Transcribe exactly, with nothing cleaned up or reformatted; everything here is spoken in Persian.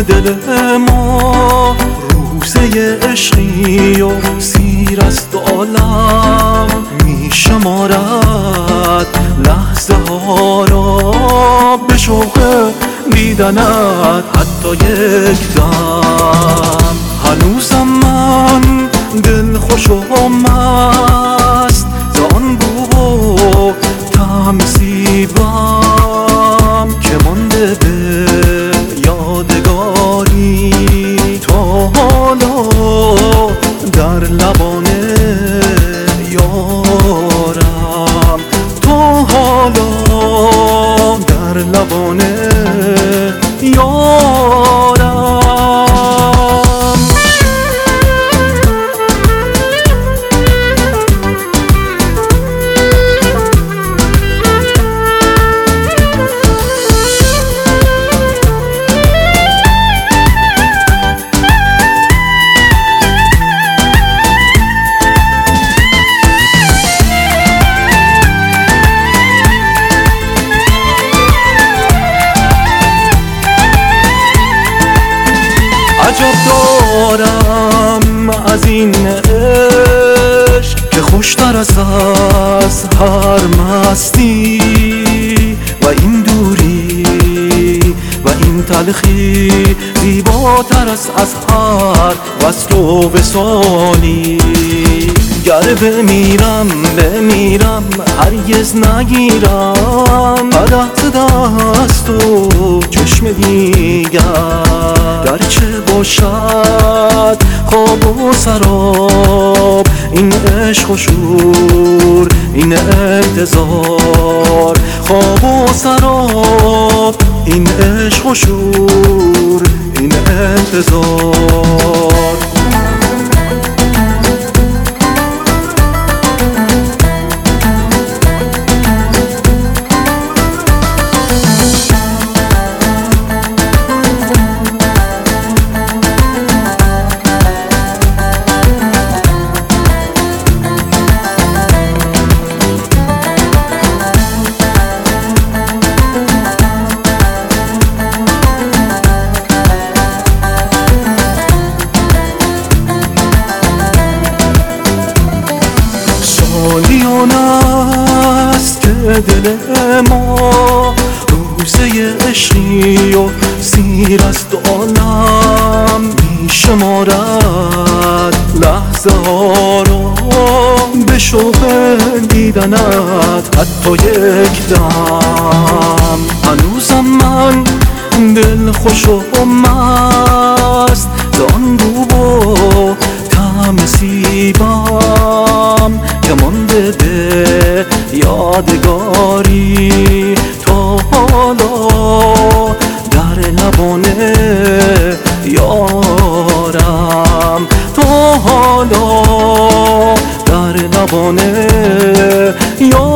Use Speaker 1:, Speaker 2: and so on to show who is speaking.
Speaker 1: دل ما روزه عشقی و سیر است عالم می شمارد لحظه ها را به شوق دیدنت حتی یک دم. هنوزم من دل خوش و مست زان بو و طعم سیبم که مانده به یادگاری تا حالا در لبان یارم، تا حالا در لبان یارم. عجب دارم از این عشق که خوشتر است از هر مستی و این دوری و این تلخی زیباتر است از هر وصل و وصالی. گر بمیرم بمیرم هرگز نگیرم قدح ز دست و چشم دیگر، گرچه باشد خواب و سراب این عشق و شور این انتظار. خواب و سراب این عشق و شور این انتظار. سالیان است که دل ما روزه عشقی و سیر است عالم می شمارد لحظه ها را به شوق دیدنت حتی یک دم. هنوزم من دل خوش و مست زان بو و طعم سیبم که مانده به یادگاری تا حالا در لبان یارم، تا حالا در لبان یارم.